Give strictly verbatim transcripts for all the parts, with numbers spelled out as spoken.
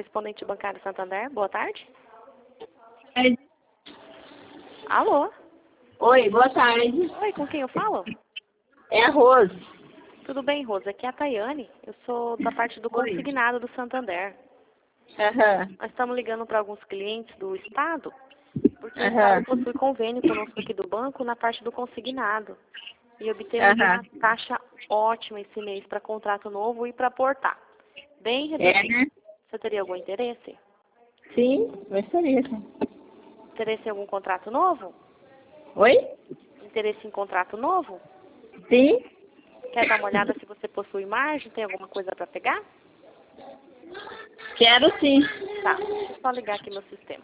correspondente bancário Santander, boa tarde. É. Alô? Oi, boa tarde. Oi, com quem eu falo? É a Rose. Tudo bem, Rosa? Aqui é a Tayane. Eu sou da parte do Oi. consignado do Santander. Aham. Nós estamos ligando para alguns clientes do Estado, porque o Aham. Estado possui convênio conosco aqui do banco na parte do consignado. E obtemos Aham. uma taxa ótima esse mês para contrato novo e para portar. Bem É, reduzido. né? Você teria algum interesse? Sim, gostaria. Sim. Interesse em algum contrato novo? Oi? Interesse em contrato novo? Sim? Quer dar uma olhada se você possui margem? Tem alguma coisa para pegar? Quero sim. Tá, deixa eu só ligar aqui meu sistema.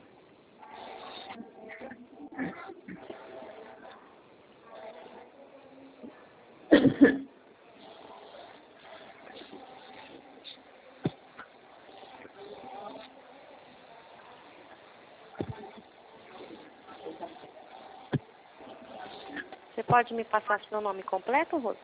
Você pode me passar seu nome completo, Rosa?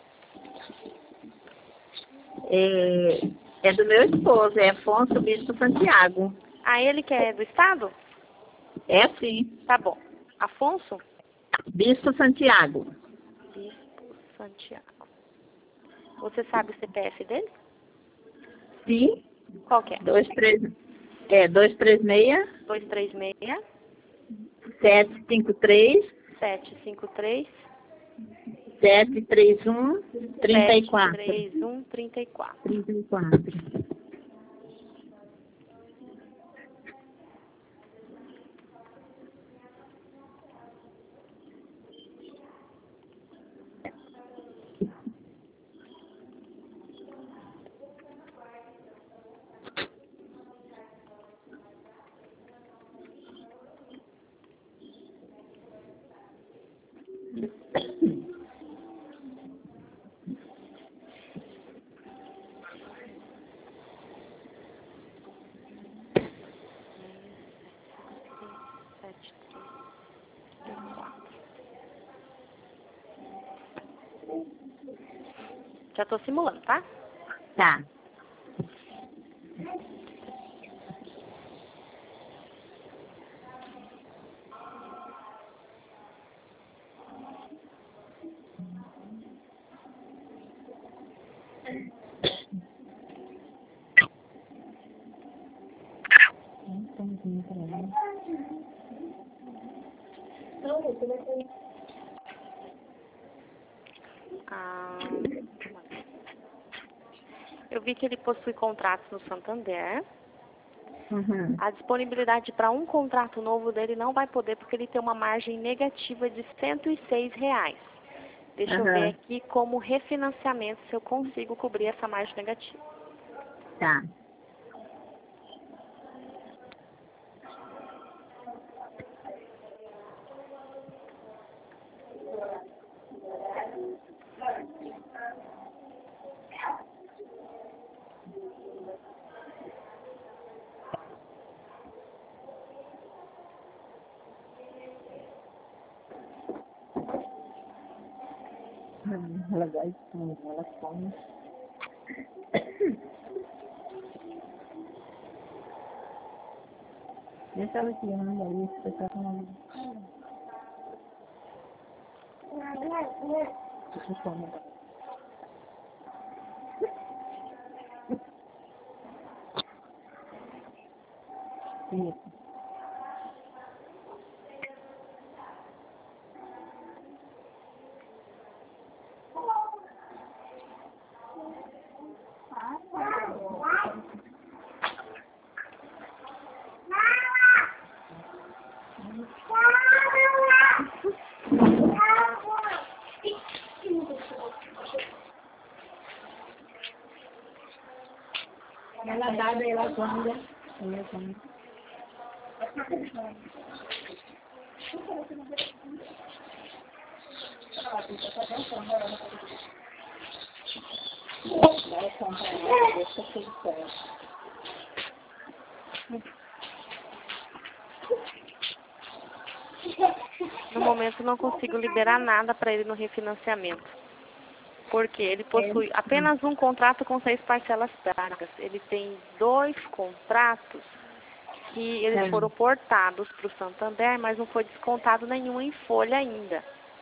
É, é do meu esposo, é Afonso Bispo Santiago. Ah, ele que é do Estado? É sim. Tá bom. Afonso? Bispo Santiago. Bispo Santiago. Você sabe o C P F dele? Sim. Qual que é? Dois, três, é, dois três seis, dois três seis, sete cinco três, sete cinco três, sete três um, trinta e sete quatro. três um, trinta e quatro. trinta e quatro. sete três quatro. Já estou simulando, tá? Tá. Ah, eu vi que ele possui contratos no Santander. Uhum. A disponibilidade para um contrato novo dele não vai poder porque ele tem uma margem negativa de cento e seis reais. Deixa eu ver Uhum. aqui como refinanciamento se eu consigo cobrir essa margem negativa. Tá. Hum, Ela gosta de tudo, ela come. Deixa ela tirando aí, você tá com Deixa eu comer. Isso. Ela dá, daí ela come. Ela come. Ela come, deixa tudo certo. No momento não consigo liberar nada para ele no refinanciamento. Porque ele possui apenas um contrato com seis parcelas pagas. Ele tem dois contratos que eles foram portados para o Santander, mas não foi descontado nenhum em folha ainda.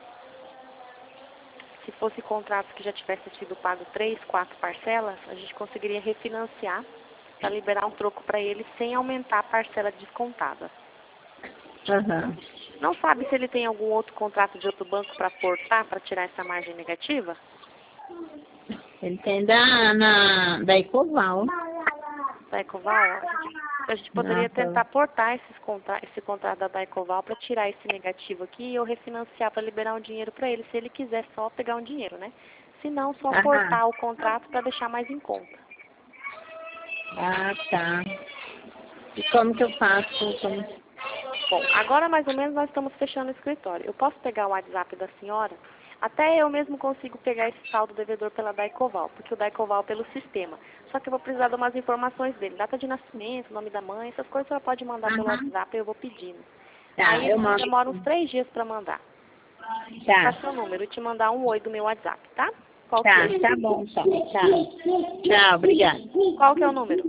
Se fosse contratos que já tivesse sido pago três, quatro parcelas, a gente conseguiria refinanciar para liberar um troco para ele sem aumentar a parcela descontada. Uhum. Não sabe se ele tem algum outro contrato de outro banco para portar, para tirar essa margem negativa? Ele tem da, na, da Ecoval. Da Ecoval? A gente, a gente poderia Nossa. tentar portar esses contra, esse contrato da, da Ecoval para tirar esse negativo aqui e eu refinanciar para liberar um dinheiro para ele, se ele quiser só pegar um dinheiro, né? Se não, só Aham. portar o contrato para deixar mais em conta. Ah, tá. E como que eu faço? Como... Bom, agora mais ou menos nós estamos fechando o escritório. Eu posso pegar o WhatsApp da senhora? Até eu mesmo consigo pegar esse saldo devedor pela Daicoval, porque o Daicoval é pelo sistema. Só que eu vou precisar de umas informações dele, data de nascimento, nome da mãe, essas coisas ela pode mandar pelo Uhum. WhatsApp e eu vou pedindo. Tá, Aí eu ele mando. demora uns três dias para mandar. Tá, Tá seu número, e te mandar um oi do meu WhatsApp, tá? Qual que tá, é? tá bom, então. Tchau. Tchau, obrigada. Qual que é o número?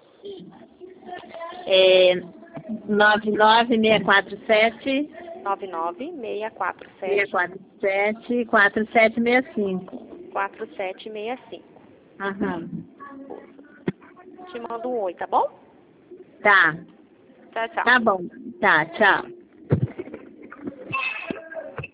É nove nove seis quatro sete, nove nove seis quatro seis sete, quatro sete, quatro sete seis cinco. quatro sete seis cinco. Aham. Te mando um oi, tá bom? Tá, Tchau, tchau. tá bom. Tá, tchau.